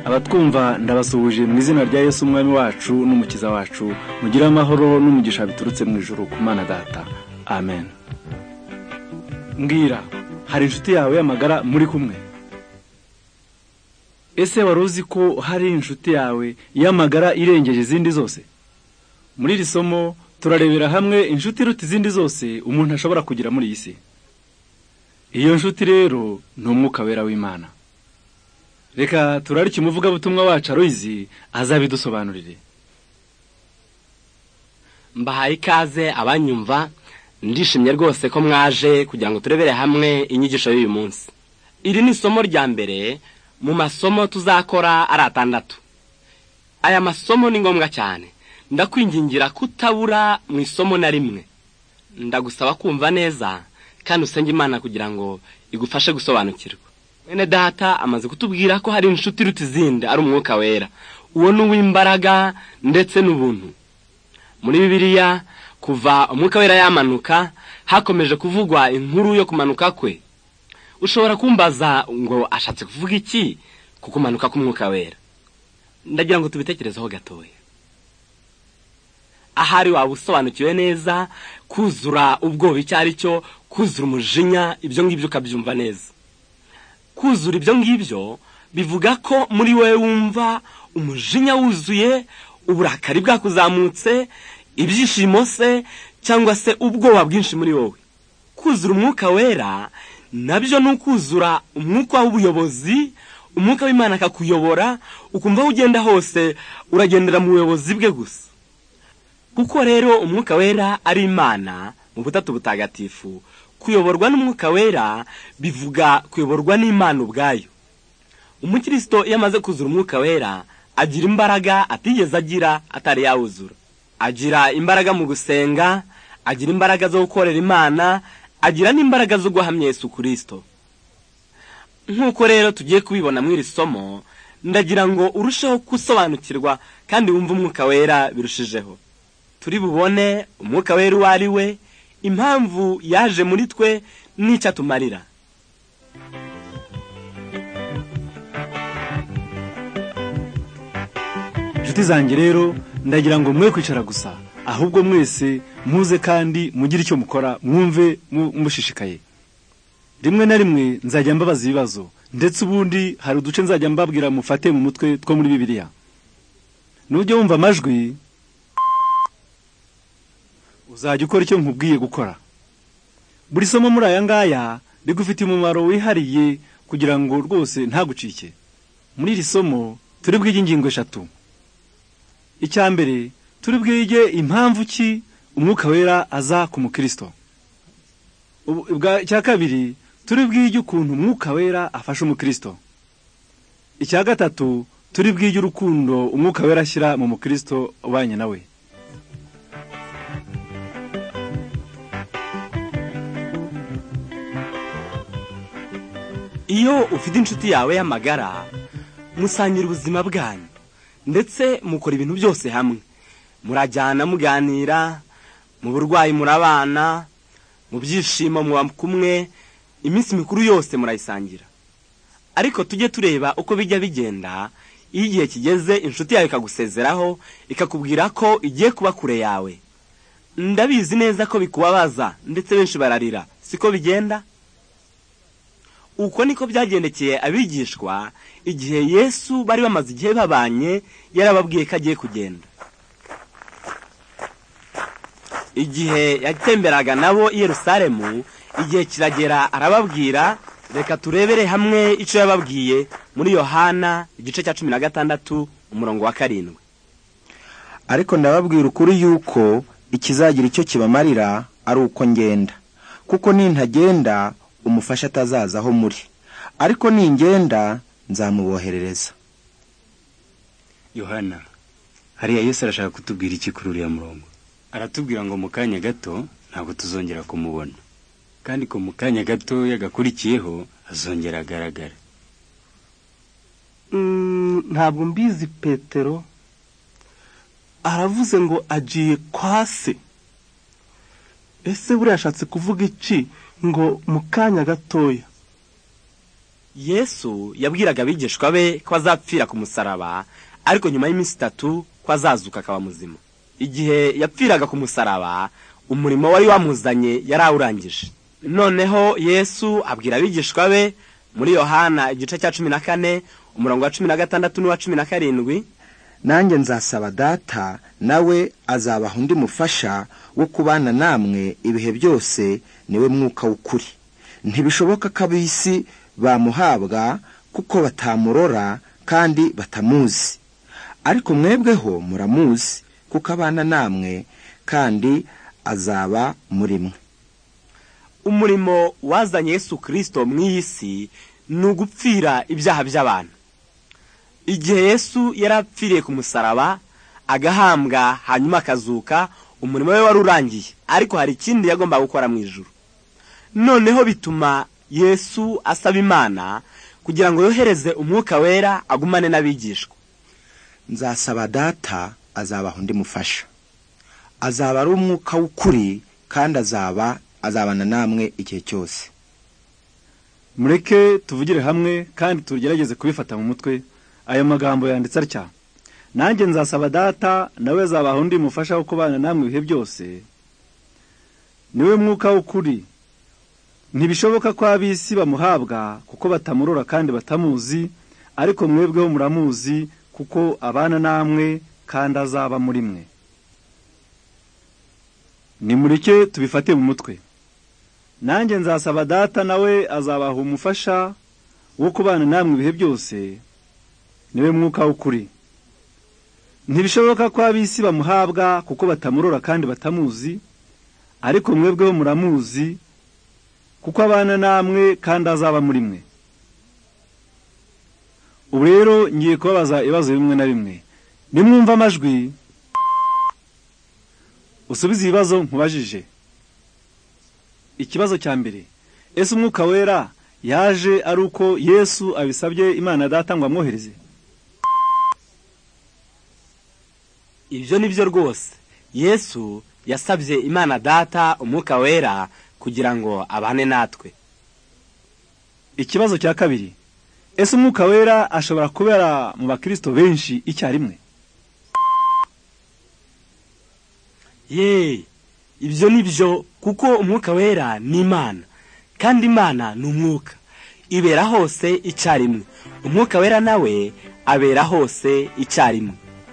abatwumva ndabasuhuje mu izina rya Yesu umwami wacu n'umukiza wacu, mugira amahoro n'umugisha biturutse mu ijuru ku Mana Data. Amen. Mbwira, hari inshuti yawe y'amagara muri kumwe? Ese wari uzi ko hari inshuti yawe y'amagara irengeje izindi zose? Muri iri somo turarebera hamwe inshuti iruta izindi zose umuntu ashobora kugira muri iyi si. Iyo nshuti rero ni Umwuka Wera w'Imana. Reka turarike umuvugabutumwa wacu Aloyizi azabidusobanurire. Mbahaye ikaze abanyumva, ndishimye rwose ko mwaje kugira ngo turebere hamwe inyigisho y'uyu munsi. Iri ni isomo rya mbere mu masomo tuzakora ari 6. Aya masomo ni ngombwa cyane. Ndakwingingira kutabura mu isomo na rimwe. Ndagusaba kumva neza kandi usenge Imana kugira ngo igufashe gusobanukirwa. Mwene Data amaze kutubwira ko hari inshuti iruta izindi ari Umwuka Wera. Uwo ni uw'imbaraga ndetse n'ubuntu. Muri Bibiliya kuva Umwuka Wera yamanuka hakomeje kuvugwa inkuru yo kumanuka kwe. Ushobora kumbaza ngo ashatse kuvuga iki ku kumanuka k'Umwuka Wera? Ndagira ngo tubitekerezeho gatoya. Ahari waba usobanukiwe neza kuzura ubwoba icyo ari cyo, kuzura umujinya, ibyo ngibyo ukabyumva neza. Kuzura ibyo ngibyo bivuga ko muri wewe wumva umujinya wuzuye, uburakari bwakuzamutse, ibyishimo se cyangwa se ubwoba bwinshi muri wowe. Kuzura Umwuka Wera nabyo ni ukuzura umwuka w'ubuyobozi, Umwuka w'Imana akakuyobora, ukumva aho ugenda hose uragendera mu buyobozi bwe gusa. Kuko rero Umwuka Wera ari Imana mu butatu butagatifu, kuyoborwa n'Umwuka Wera bivuga kuyoborwa n'Imana ubwayo. Umukristo iyo amaze kuzura Umwuka Wera agira imbaraga atigeze agira atari yawuzura. Agira imbaraga mu gusenga, agira imbaraga zo gukorera Imana, agira n'imbaraga zo guhamya Yesu Kristo. Nkuko rero tugiye kubibona muri iri somo, ndagira ngo urusheho gusobanukirwa kandi wumve Umwuka Wera birushijeho. Turi bubone Umwuka Wera uwo ari we, impamvu yaje muri twe n'icyo atumarira. Inshuti zanjye rero ndagira ngo mwe kwicara gusa, ahubwo mwese muze kandi mugire icyo mukora, mwumve mushishikaye. Rimwe na rimwe nzajya mbabaza ibibazo, ndetse ubundi hari uduce nzajya mbabwira mufate mu mutwe two muri Bibiliya. Nujya wumva amajwi uzajya ukora icyo nkubwiye gukora. Buri somo muri aya ngaya rigufitiye umumaro wihariye kugira ngo rwose ntagucike. Muri iri somo turi bwige ingingo 3. Icya mbere turi bwige impamvu ki Umwuka Wera aza ku Mukristo. Icya kabiri turi bwige ukuntu Umwuka Wera afasha Umukristo. Icya gatatu turi bwige urukundo Umwuka Wera ashyira mu Mukristo ubanye nawe. Iyo ufite inshuti yawe y'amagara, musangira ubuzima bwanyu ndetse mukora ibintu byose hamwe. Murajyana muganira, mu burwayi murabana, mu byishimo muba kumwe, iminsi mikuru yose murayisangira. Ariko tujye tureba uko bijya bigenda iyo igihe kigeze inshuti yawe ikagusezeraho, ikakubwira ko igiye kuba kure yawe. Ndabizi neza ko bikubabaza ndetse benshi bararira, siko bigenda? Uko niko byagendekeye abigishwa igihe Yesu bari bamaze igihe babanye, yarababwiye ko agiye kugenda. Igihe yatemberaga nabo i Yerusalemu, igihe kiragera arababwira. Reka turebere hamwe icyo yababwiye muri Yohana igice cya 16 umurongo wa 7. Ariko ndababwira ukuri yuko ikizagira icyo kibamarira ari uko ngenda. Kuko nintagenda umufasha atazaza aho muri, ariko ningenda nzamuboherereza. Yohana, hariya Yesu arashaka kutubwira iki kuri uriya murongo? Aratubwira ngo mu kanya gato ntabwo tuzongera kumubona, kandi ko mu kanya gato yagakurikiyeho azongera agaragara. Ntabwo mbizi. Petero aravuze ngo agiye kwa se. Ese buriya ashatse kuvuga iki ngo mu kanya gatoya? yesu yabwiraga abigishwa be ko azapfira ku musaraba, ariko nyuma y'iminsi 3 ko azazuka akaba muzima. Igihe yapfiraga ku musaraba, umurimo wari wamuzanye yari awurangije. Noneho yesu abwira abigishwa be muri Yohana igice cya 14 umurongo wa 16 n'uwa 17, nanjye nzasaba data, nawe azabaha undi mufasha wo kubana namwe ibihe byose, niwe mwuka w'ukuri. Ntibishoboka ko ab'isi bamuhabwa kuko batamurora kandi batamuzi, ariko mwebweho muramuzi kuko abana namwe kandi azaba muri mwe. Umurimo wazanye Yesu Kristo mu isi ni ugupfira ibyaha by'abantu. Igihe Yesu yarapfiriye ku musaraba, agahambwa hanyuma akazuka, umurimo we wari urangiye, ariko hari ikindi yagomba gukora mu ijuru. Noneho bituma Yesu asaba Imana kugira ngo yohereze umwuka wera agumane n'abigishwa. Nzasaba data, azabaha undi mufasha. Azaba ari umwuka w'ukuri kandi azabana namwe igihe cyose. Mureke tuvugire hamwe kandi tugerageze kubifata mu mutwe. Ayo magambo yanditse atya: nanjye nzasaba data, nawe azabaha undi mufasha wo kubana namwe ibihe byose, niwe mwuka w'ukuri. Ntibishoboka ko ab'isi bamuhabwa kuko batamurora kandi batamuzi, ariko mwebweho muramuzi kuko abana namwe kandi azaba muri mwe. Nimureke tubifate mu mutwe. Nanjye nzasaba data, nawe azabaha umufasha wo kubana namwe ibihe byose, niwe mwuka w'ukuri. Ntibishoboka ko ab'isi bamuhabwa kuko batamurora kandi batamuzi, ariko mwebweho muramuzi kuko abana namwe kandi azaba muri mwe. Ubu rero ngiye kubabaza ibibazo bimwe na bimwe. Nimwumva amajwi, usubize ibibazo nkubajije. Ikibazo cya mbere: ese umwuka wera yaje ari uko Yesu abisabye Imana data ngo amwohereze? Ibyo nibyo rwose. Yesu yasabye Imana data umwuka wera kugira ngo abane natwe. Ikibazo cya kabiri: ese umwuka wera ashobora kubera mu bakristo benshi icyarimwe? Ibyo nibyo, kuko umwuka wera ni Imana, kandi Imana ni umwuka, ibera hose icyarimwe. Umwuka wera nawe abera hose icyarimwe.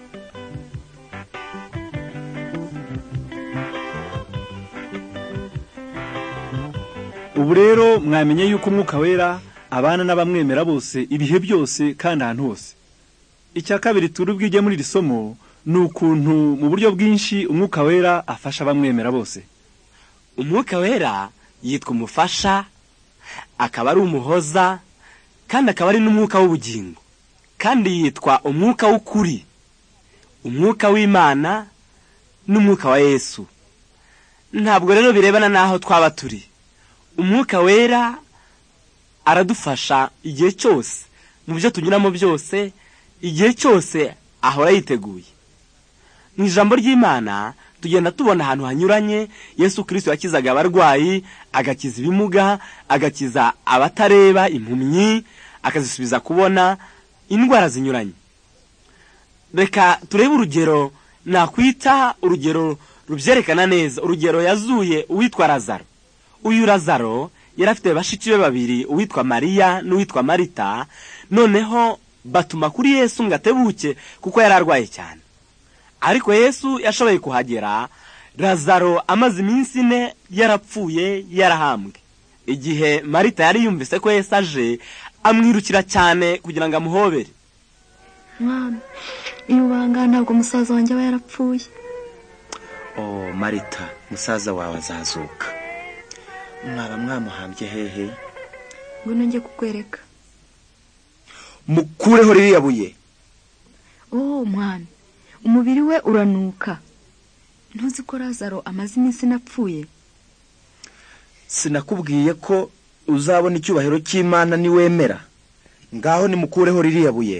Ubu rero mwamenye yuko umwuka wera abana n'abamwemera bose ibihe byose kandi ahantu hose. Icya kabiri turubwije muri iri somo ni ukuntu mu buryo bwinshi umwuka wera afasha abamwemera bose. Umwuka wera yitwa umufasha, akaba ari umuhoza, kandi akaba ari n'umwuka w'ubugingo, kandi yitwa umwuka w'ukuri, umwuka w'Imana n'umwuka wa Yesu. Ntabwo rero birebana n'aho twaba turi. Umwuka wera aradufasha igihe cyose, mu byo tunyuramo byose, igihe cyose ahora yiteguye. Mu ijambo ry'Imana tugenda tubona ahantu hanyuranye Yesu Kristo yakizaga abarwayi, agakiza ibimuga, agakiza abatareba, impumyi, akazisubiza kubona, indwara zinyuranye. Reka turebe urugero nakwita urugero rubyerekana neza. Urugero yazuye uwitwa Lazaro. Uyu Lazaro yari afite bashiki be babiri, uwitwa Mariya n'uwitwa Marita. Noneho batuma kuri Yesu ngo atebuke kuko yari arwaye cyane. Ariko Yesu yashoboye kuhagera, Lazaro amaze iminsi 4 yarapfuye, yarahambwe. Igihe Marita yari yumvise ko Yesu aje, amwirukira cyane kugira ngo amuhobere. Mwana, iyo banga ntabwo musaza wanjye aba yarapfuye. Marita, musaza wawe azazuka. Mwaba mwamuhambye hehe? Ngwino njye kukwereka. Mukureho ririya buye. Mwana, umubiri we uranuka. Ntuzi ko Lazaro amaze iminsi napfuye? Sinakubwiye ko uzabona icyubahiro cy'Imana niwemera? Ngaho nimukureho ririya buye.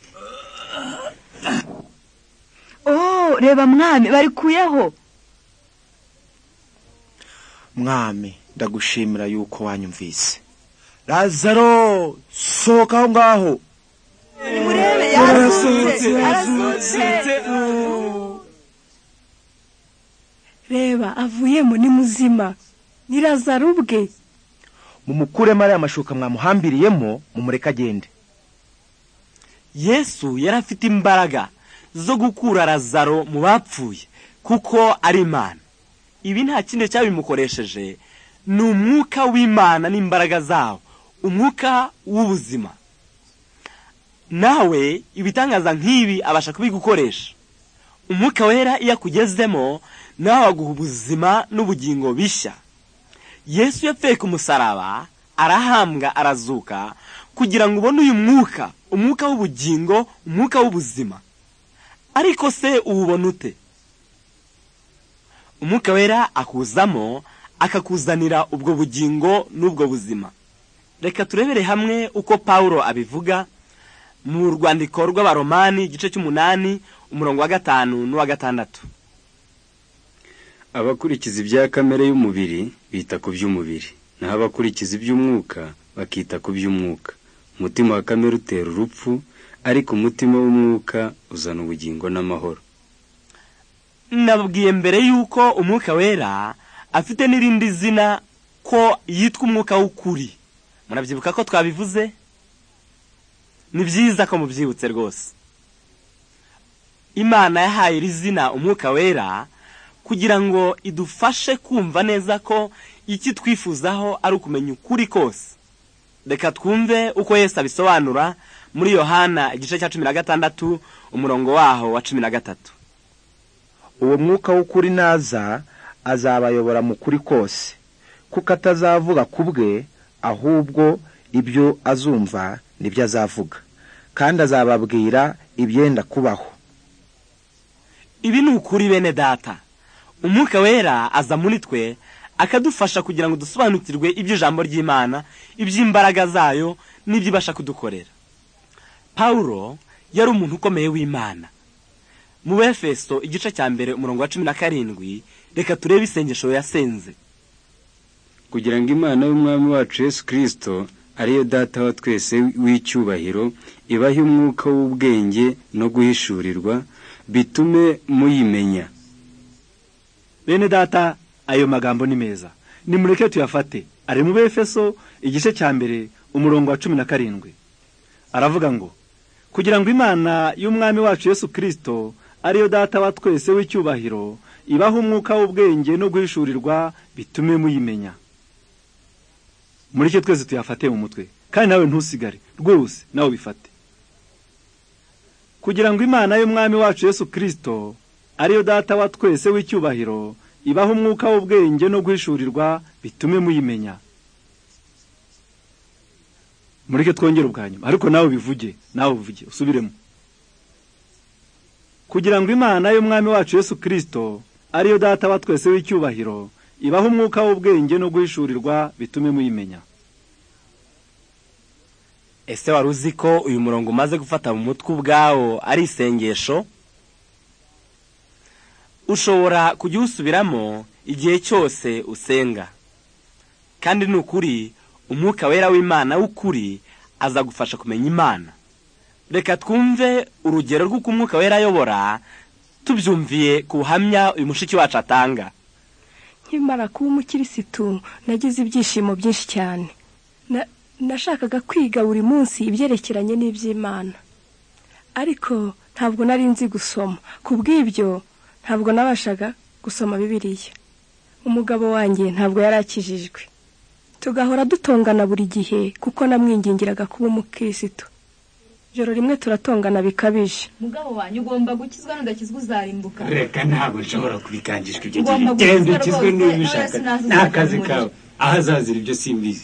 Reba mwami, barikuyeho. Mwami, ndagushimira yuko wanyumvise. Lazaro, sohoka aho ngaho. Murebe yarazutse. Reba avuyemo ni muzima. Ni Lazaro ubwe. Mumukuremo ariya mashuka mwamuhambiriyemo, mumureke agende. Yesu yari afite imbaraga zo gukura Lazaro mu bapfuye kuko ari Imana. Ibi nta kindi cyabimukoresheje, ni umwuka w'Imana n'imbaraga zawo, umwuka w'ubuzima. Nawe ibitangaza nk'ibi abasha kubigukoresha. Umwuka wera iyo akugezemo, nawe aguha ubuzima n'ubugingo bishya. Yesu yapfuye ku musaraba, arahambwa, arazuka, kugira ngo ubone uyu mwuka, umwuka w'ubugingo, umwuka w'ubuzima. Ariko se uwubona ute? Umwuka wera akuzamo, akakuzanira ubwo bugingo n'ubwo buzima. Reka turebere hamwe uko Pawulo abivuga mu rwandiko rw'Abaromani igice 8 umurongo wa 5 n'uwa 6. Abakurikiza ibya kamere y'umubiri bita ku by'umubiri, naho abakurikiza iby'umwuka bakita ku by'umwuka. Umutima wa kamere utera urupfu, ariko umutima w'umwuka uzana ubugingo n'amahoro. Nabwiye mbere yuko umwuka wera afite n'irindi zina ko yitwa umwuka w'ukuri. Murabyibuka ko twabivuze? Ni byiza ko mubyibutse rwose. Imana yahaye iri zina umwuka wera kugira ngo idufashe kumva neza ko iki twifuzaho ari ukumenya ukuri kose. Reka twumve uko Yesu abisobanura muri Yohana igice cya 16 umurongo waho wa 13. Uwo mwuka w'ukuri naza, azabayobora mu kuri kose, kuko atazavuga kubwe, ahubwo ibyo azumva nibyo azavuga, kandi azababwira ibyenda kubaho. Ibi ni ukuri bene data. Umwuka wera aza muri twe, akadufasha kugira ngo dusobanukirwe iby'ijambo ry'Imana, iby'imbaraga zayo n'ibyibasha kudukorera. Paulo yari umuntu ukomeye w'Imana. Mu Befeso igice cya 1 umurongo wa 17, reka turebe isengesho yasenze. Kugira ngo Imana y'Umwami wacu Yesu Kristo, ariyo data wa twese w'icyubahiro, ibahe umwuka w'ubwenge no guhishurirwa, bitume muyimenya. Bene data, ayo magambo ni meza. Nimureke tuyafate. Ari mu Befeso igice cya 1 umurongo wa 17. Aravuga ngo, kugira ngo Imana y'Umwami wacu Yesu Kristo, ariyo data wa twese w'icyubahiro, ibahe umwuka w'ubwenge no guhishurirwa, bitume muyimenya. Muri cyo twese tuyafate mu mutwe, kandi nawe ntusigare rwose, nawe bifate. Kugira ngo Imana y'Umwami wacu Yesu Kristo, ariyo data wa twese w'icyubahiro, ibahe umwuka w'ubwenge no guhishurirwa, bitume muyimenya. Mureke twongere ubwanyuma, ariko nawe bivuge, nawe uvuge, usubiremo. Kugira ngo Imana y'Umwami wacu Yesu Kristo, ariyo data wa twese w'icyubahiro, ibahe umwuka w'ubwenge no guhishurirwa, bitume muyimenya. Ese wari uzi ko uyu murongo umaze gufata mu mutwe ubwawo ari isengesho? Ushobora kujya usubiramo igihe cyose usenga. Kandi ni ukuri, umwuka wera w'Imana w'ukuri aza gufasha kumenya Imana. Reka twumve urugero rw'uko umwuka wera ayobora, tubyumviye ku buhamya uyu mushiki wacu atanga. Nkimara kuba umukirisitu, nagize ibyishimo byinshi cyane. Nashakaga kwiga buri munsi ibyerekeranye n'iby'Imana. Ariko ntabwo nari nzi gusoma. Kubw'ibyo ntabwo nabashaga gusoma Bibiliya. Umugabo wanjye ntabwo yarakijijwe. Tugahora dutongana buri gihe kuko namwingingiraga kuba umukirisitu. Joro rimwe turatongana bikabije. Mugabo wanyu ugomba gukizwa n'udakizwa uzarimbuka. Reka ntabwo nshobora kubikangishwa ibyo gihe. Genda ukizwe n'ubishaka. N'akazi kawe. Ahazazira ibyo simbizi.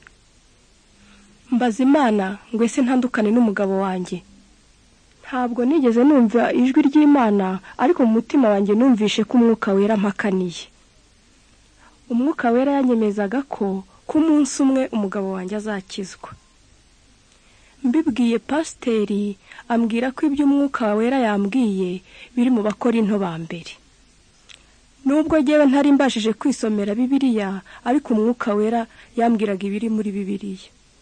Mbaza Imana ngo ese ntandukane n'umugabo wanjye. Ntabwo nigeze numva ijwi ry'Imana, ariko mu mutima wanjye numvishe ko umwuka wera mpakaniye. Umwuka wera yanyemezaga ko umunsi umwe umugabo wanjye azakizwa. Mbibwiye pasiteri, ambwira ko ibyo umwuka wera yambwiye biri mu Bakorinto ba mbere. Nubwo jyewe ntari mbashije kwisomera Bibiliya, ariko umwuka wera yambwiraga ibiri muri Bibiliya.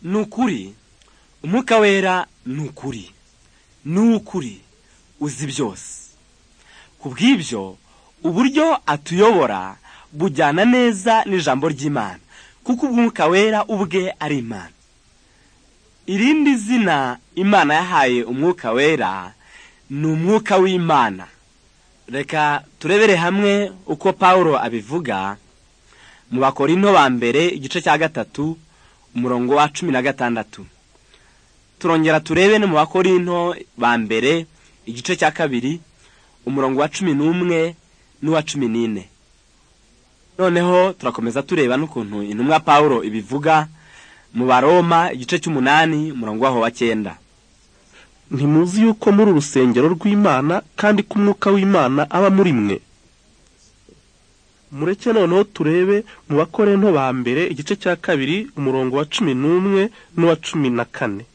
ni ukuri umwuka wera ni ukuri uzi byose. ku bw'ibyo uburyo atuyobora bujyana neza n'ijambo ry'Imana, kuko umwuka wera ubwe ari Imana. irindi zina Imana yahaye umwuka wera ni umwuka w'Imana. reka turebere hamwe uko Pawulo abivuga mu Bakorinto ba mbere igice cya 3 umurongo wa 16. turongera turebe no mu Bakorinto ba mbere igice cya 2 umurongo wa 11 n'uwa 14. noneho turakomeza tureba n'ukuntu intumwa Pawulo ibivuga mu Baroma igice cy'8 umurongo wa 9. ntimuzi yuko muri urusengero rw'Imana kandi ko umwuka w'Imana aba muri mwe? mureke noneho turebe mu Bakorinto ba mbere igice cya 2 umurongo wa 11 n'uwa 14.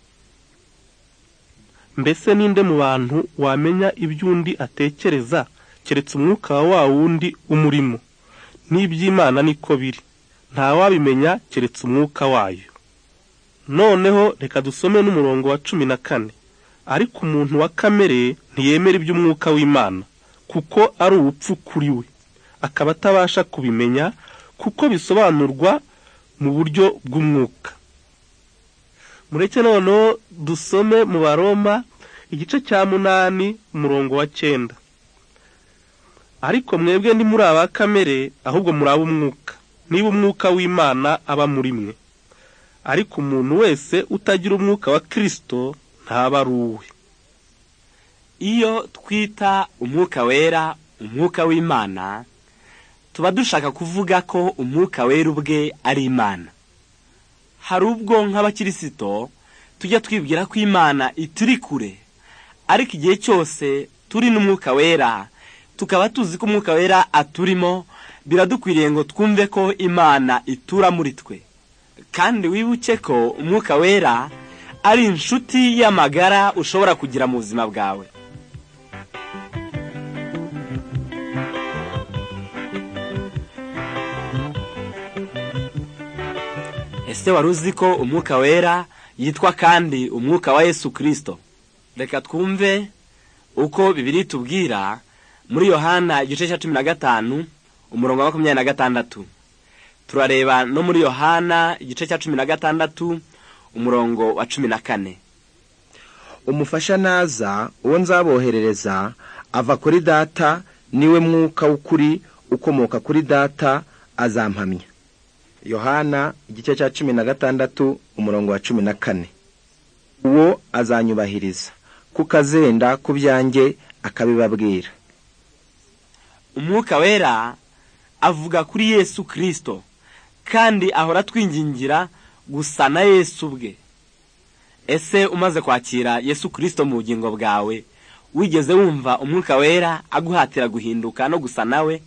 mbese ninde mu bantu wamenya iby'undi atekereza keretse umwuka wa wundi umurimo? n'iby'Imana niko biri, nta wabimenya keretse umwuka wayo. noneho reka dusome n'umurongo wa 14. ariko umuntu wa kamere ntiyemera iby'umwuka w'Imana, kuko ari ubupfu kuri we, akaba atabasha kubimenya kuko bisobanurwa mu buryo bw'umwuka. mureke noneho dusome mu Baroma igice cya 8 umurongo wa 9. ariko mwebwe ndi muri aba kamere, ahubwo muri ab'umwuka, niba umwuka w'Imana aba muri mwe. ariko umuntu wese utagira umwuka wa Kristo ntaba ari uwe. iyo twita umwuka wera umwuka w'Imana, tuba dushaka kuvuga ko umwuka wera ubwe ari Imana. hari ubwo nk'abakirisito tujya twibwira ko Imana ituri kure, ariko igihe cyose turi n'umwuka wera tukaba tuzi ko umwuka wera aturimo, biradukwiriye ngo twumve ko Imana itura muri twe. kandi wibuke ko umwuka wera ari inshuti y'amagara ushobora kugira mu buzima bwawe. ese wari uzi ko umwuka wera yitwa kandi umwuka wa Yesu Kristo? reka twumve uko Bibiliya itubwira muri Yohana igice cya 15 umurongo wa 26. turareba no muri Yohana igice cya 16 umurongo wa 14. umufasha naza, uwo nzaboherereza ava kuri data, niwe mwuka w'ukuri ukomoka kuri data, azampamya. Yohana igice cya 16 umurongo wa 14. uwo azanyubahiriza, kuko azenda ku byanjye akabibabwira. umwuka wera avuga kuri Yesu Kristo, kandi ahora twingingira gusa na Yesu ubwe. ese umaze kwakira Yesu Kristo mu bugingo bwawe, wigeze wumva umwuka wera aguhatira guhinduka no gusa nawe?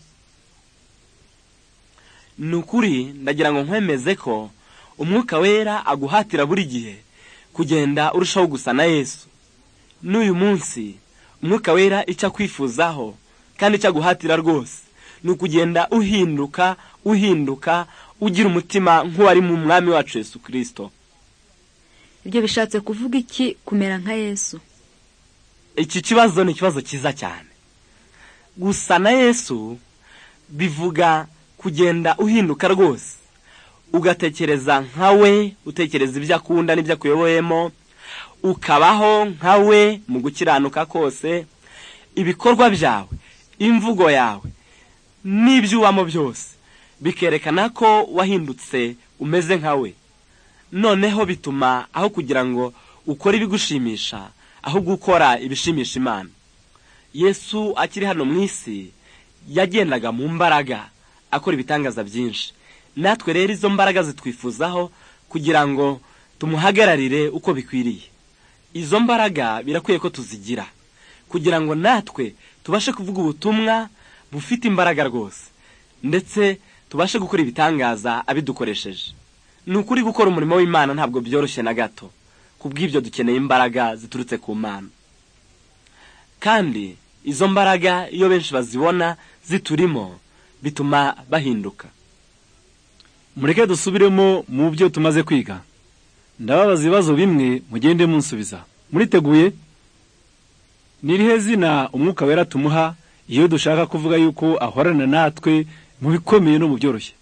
nukuri ndagira ngo nkwemeze ko umwuka wera aguhatira buri gihe kugenda urushaho gusa na Yesu. n'uyu munsi umwuka wera icyo akwifuzaho kandi icyo aguhatira rwose ni ukugenda uhinduka ugira umutima nk'uwari mu mwami wacu Yesu Kristo. ibyo bishatse kuvuga iki kumera nka Yesu? iki kibazo ni ikibazo cyiza cyane. gusa na Yesu bivuga kugenda uhinduka rwose, ugatekereza nkawe, utekereza ibyo akunda n'ibyo akuyoboyemo, ukabaho nkawe mu gukiranuka kose. ibikorwa byawe, imvugo yawe n'ibyo ubamo byose bikerekana ko wahindutse umeze nkawe. noneho bituma aho kugira ngo ukore ibigushimisha, ahubwo ukora ibishimisha Imana. Yesu akiri hano mu isi yagendaga mu mbaraga akora ibitangaza byinshi. natwe rero izo mbaraga zitwifuzaho kugira ngo tumuhagararire uko bikwiriye. izo mbaraga birakwiye ko tuzigira kugira ngo natwe tubashe kuvuga ubutumwa bufite imbaraga rwose, ndetse tubashe gukora ibitangaza abidukoresheje. ni ukuri gukora umurimo w'Imana ntabwo byoroshye na gato, kubw'ibyo dukeneye imbaraga ziturutse ku Mana. kandi izo mbaraga iyo benshi bazibona ziturimo bituma bahinduka. mureke dusubiremo mu byo tumaze kwiga. ndababaza ibibazo bimwe mugende munsubiza. Muriteguye? Ni irihe zina umwuka wera tumuha iyo dushaka kuvuga yuko ahorana natwe mu bikomeye no mu byoroshye?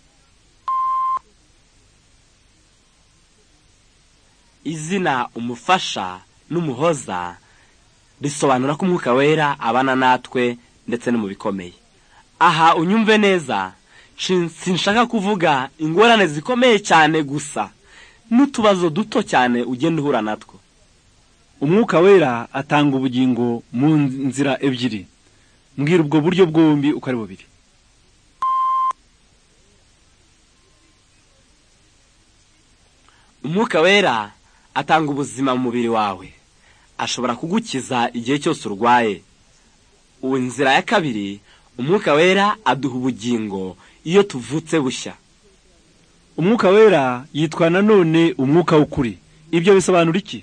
Izina umufasha n'umuhoza risobanura ko umwuka wera abana natwe ndetse no mu bikomeye. Aha unyumve neza, sinshaka kuvuga ingorane zikomeye cyane gusa n'utubazo duto cyane ugenda uhura natwo. Umwuka wera atanga ubugingo mu nzira ebyiri. Mbwira ubwo buryo bwombi uko ari bubiri. Umwuka wera atanga ubuzima mu mubiri wawe. Ashobora kugukiza igihe cyose urwaye. Inzira ya kabiri, umwuka wera aduha ubugingo iyo tuvutse bushya. Umwuka wera yitwa nanone umwuka w'ukuri. Ibyo bisobanura iki?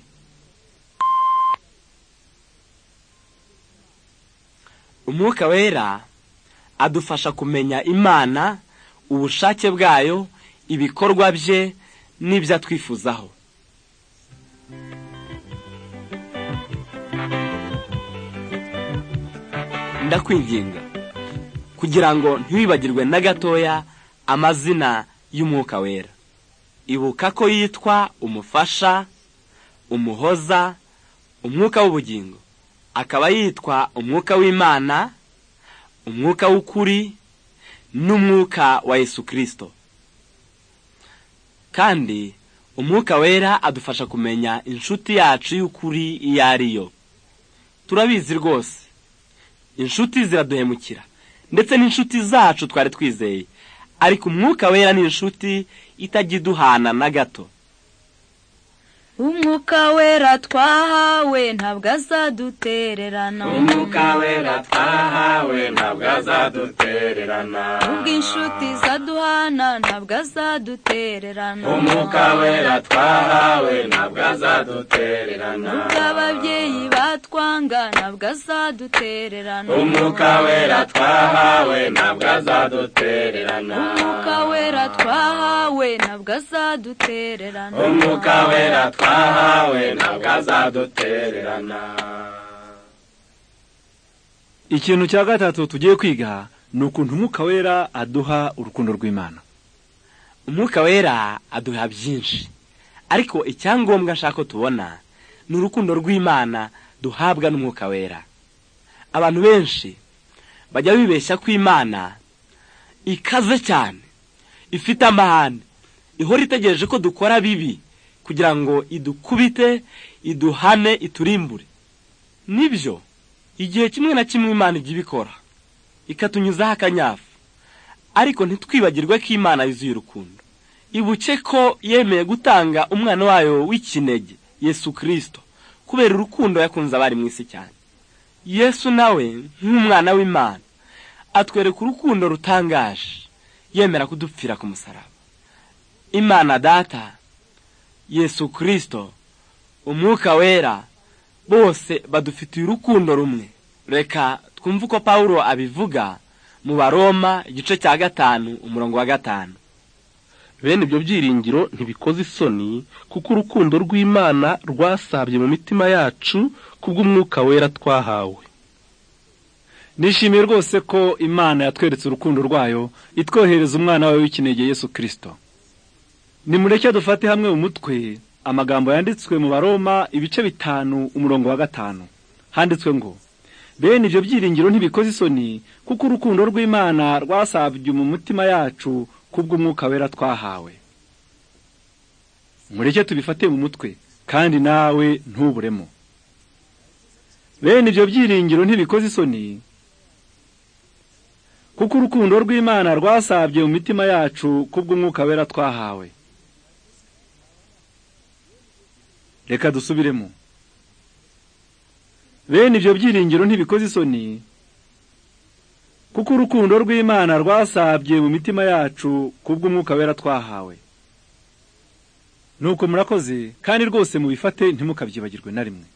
Umwuka wera adufasha kumenya Imana, ubushake bwayo, ibikorwa bye n'ibyo atwifuzaho. Ndakwinginga kugira ngo ntiwibagirwe na gatoya amazina y'umwuka wera. Ibuka ko yitwa umufasha, umuhoza, umwuka w'ubugingo. Akaba yitwa umwuka w'Imana, umwuka w'ukuri n'umwuka wa Yesu Kristo. Kandi umwuka wera adufasha kumenya inshuti yacu y'ukuri iyo ariyo. Turabizi rwose, inshuti ziraduhemukira ndetse n'inshuti zacu twari twizeye, ariko umwuka wera ni inshuti itagiduhana na gato. Umwuka wera twahawe ntabwo azadutererana. Umwuka wera twahawe ntabwo azadutererana. Ubwo inshuti zaduhana ntabwo azadutererana. Umwuka wera twahawe ntabwo azadutererana. Ubwo ababyeyi batwanga ntabwo azadutererana. Umwuka wera twahawe ntabwo azadutererana. Umwuka wera twahawe ntabwo azadutererana. Umwuka wera twahawe ntabwo azadutererana. Ikintu cya gatatu tugiye kwiga ni ukuntu umwuka wera aduha urukundo rw'Imana. Umwuka wera aduha byinshi, ariko icyangombwa nshaka tubona ni urukundo rw'Imana duhabwa n'umwuka wera. Abantu benshi bajya bibeshya ko Imana ikaze cyane, ifite amahane, ihora itegereje ko dukora bibi kugira ngo idukubite, iduhane, iturimbure. Nibyo, igihe kimwe na kimwe Imana ijya ibikora, ikatunyuzaho akanyafu, ariko ntitwibagirwe ko Imana yuzuye urukundo. Ibuke ko yemeye gutanga umwana wayo w'ikinege, Yesu Kristo, kubera urukundo yakunze abari mu isi cyane. Yesu nawe nk'umwana w'Imana atwereka urukundo rutangaje, yemera kudupfira ku musaraba. Imana Data, Yesu Kristo, umwuka wera, bose badufitiye urukundo rumwe. Reka twumve uko Pawulo abivuga mu Baroma igice cya 5 umurongo wa 5. Bene ibyo byiringiro ntibikoze isoni, kuko urukundo rw'Imana rwasabye mu mitima yacu kubw'umwuka wera twahawe. Nishimiye rwose ko Imana yatweretse urukundo rwayo itwohereza umwana wawe w'ikinege Yesu Kristo. Nimureke dufate hamwe umutwe amagambo yanditswe mu Baroma ibice 5 umurongo wa 5. Handitswe ngo: bene ibyo byiringiro ntibikoze isoni, kuko urukundo rw'Imana rwasabye mu mutima yacu kubw'umwuka wera twahawe. Mureke tubifate mu mutwe kandi nawe ntuburemo. Bene ibyo byiringiro ntibikoze isoni, kuko urukundo rw'Imana rwasabye mu mitima yacu kubw'umwuka wera twahawe. Reka dusubiremo. Bene ibyo byiringiro ntibikoze isoni, kuko urukundo rw'Imana rwasabye mu mitima yacu kubw'umwuka wera twahawe. Nuko murakoze kandi rwose mubifate ntimukabyibagirwe na rimwe.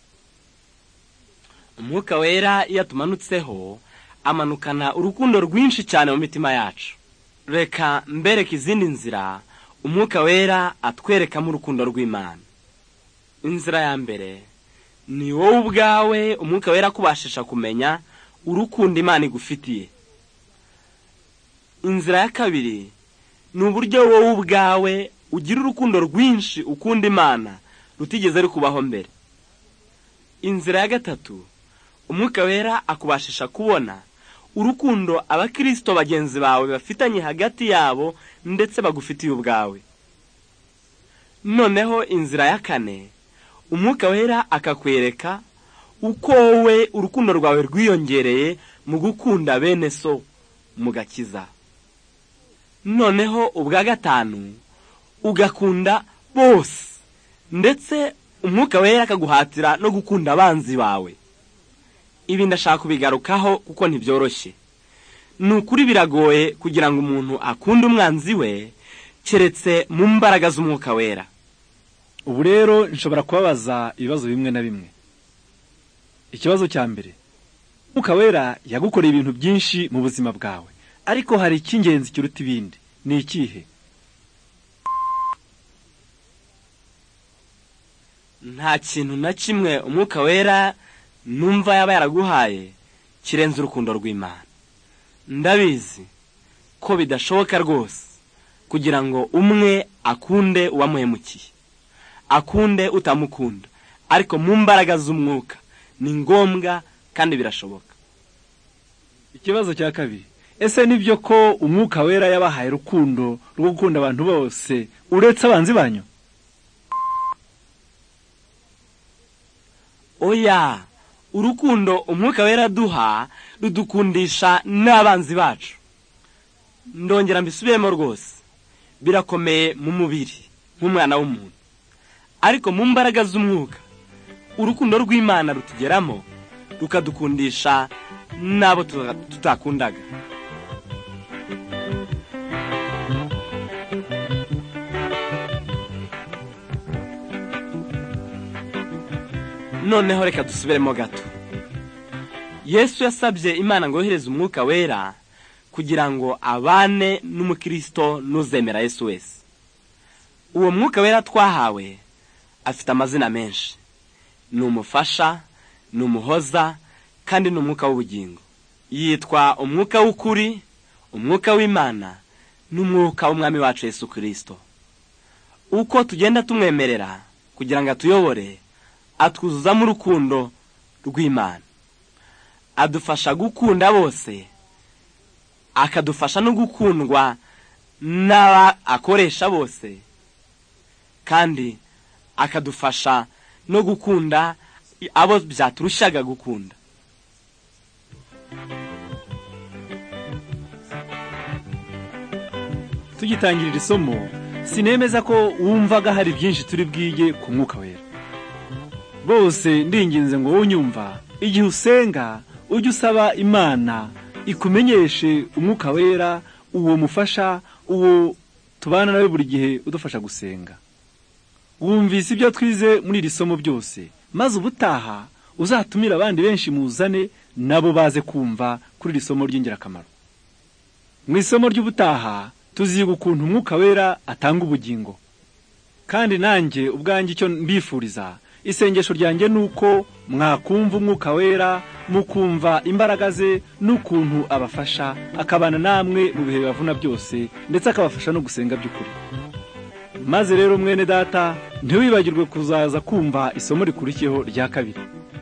Umwuka wera iyo tumanutseho amanukana urukundo rwinshi cyane mu mitima yacu. Reka mbereke izindi nzira umwuka wera atwerekamo urukundo rw'Imana. Inzira ya mbere ni wowe ubwawe umwuka wera akubashisha kumenya urukundo Imana igufitiye. Inzira ya kabiri ni uburyo wowe ubwawe ugira urukundo rwinshi ukunda Imana rutigeze rukubaho mbere. Inzira ya gatatu, umwuka wera akubashisha kubona urukundo abakristo bagenzi bawe bafitanye hagati yabo ndetse bagufitiye ubwawe. Noneho inzira ya kane, umwuka wera akakwereka uko wowe urukundo rwawe rwiyongereye mu gukunda bene so mu gakiza. Noneho ubwa gatanu, ugakunda bose, ndetse umwuka wera akaguhatira no gukunda abanzi bawe. Ibi ndashaka kubigarukaho kuko ntibyoroshye. Ni ukuri biragoye kugira ngo umuntu akunde umwanzi we keretse mu mbaraga z'umwuka wera. Ubu rero nshobora kubabaza ibibazo bimwe na bimwe. Ikibazo cya mbere, umwuka wera yagukoreye ibintu byinshi mu buzima bwawe, ariko hari icy'ingenzi kiruta ibindi. Ni ikihe? Nta kintu na kimwe umwuka wera numva yaba yaraguhaye kirenze urukundo rw'Imana. Ndabizi ko bidashoboka rwose kugira ngo umwe akunde uwamuhemukiye, akunde utamukunda, ariko mu mbaraga z'umwuka ni ngombwa kandi birashoboka. Ikibazo cya kabiri, ese nibyo ko umwuka wera yabahaye urukundo rwo gukunda abantu bose uretse abanzi banyu? Oya, urukundo umwuka wera duha rudukundisha n'abanzi bacu. Ndongera mbisubiremo rwose, birakomeye mu mubiri nk'umwana w'umuntu, ariko mu mbaraga z'umwuka urukundo rw'Imana rutugeramo rukadukundisha n'abo tutakundaga. Noneho reka dusubiremo gato. Yesu yasabye Imana ngo yohereze umwuka wera kugira ngo abane n'umukristo n'uzemera Yesu wese. Uwo mwuka wera twahawe afite amazina menshi. Ni umufasha, ni umuhoza, kandi ni umwuka w'ubugingo. Yitwa umwuka w'ukuri, umwuka w'Imana, n'umwuka w'umwami wacu Yesu Kristo. Uko tugenda tumwemerera kugira ngo atuyobore, atwuzuzamo urukundo rw'Imana. Adufasha gukunda bose, akadufasha no gukundwa n'aba akoresha bose, kandi akadufasha no gukunda abo byaturushaga gukunda. Tugitangirira isomo, sinemeza ko wumvaga hari byinshi turi bwige ku mwuka wera. Bose ndinginze ngo unyumva, igihe usenga ujye usaba Imana ikumenyeshe umwuka wera, uwo mufasha, uwo tubana nawe buri gihe udufasha gusenga. Wumvise ibyo twize muri iri somo byose, maze ubutaha uzatumira abandi benshi muzane nabo baze kumva kuri iri somo ry'ingirakamaro. Mu isomo ry'ubutaha tuziga ukuntu umwuka wera atanga ubugingo. Kandi nanjye ubwanjye icyo mbifuriza, isengesho ryanjye nuko mwakumva umwuka wera, mukumva imbaraga ze n'ukuntu abafasha, akabana namwe mu bihe bibavuna byose, ndetse akabafasha no gusenga by'ukuri. Maze rero mwene data, ntiwibagirwe kuzaza kumva isomo rikurikiyeho rya kabiri.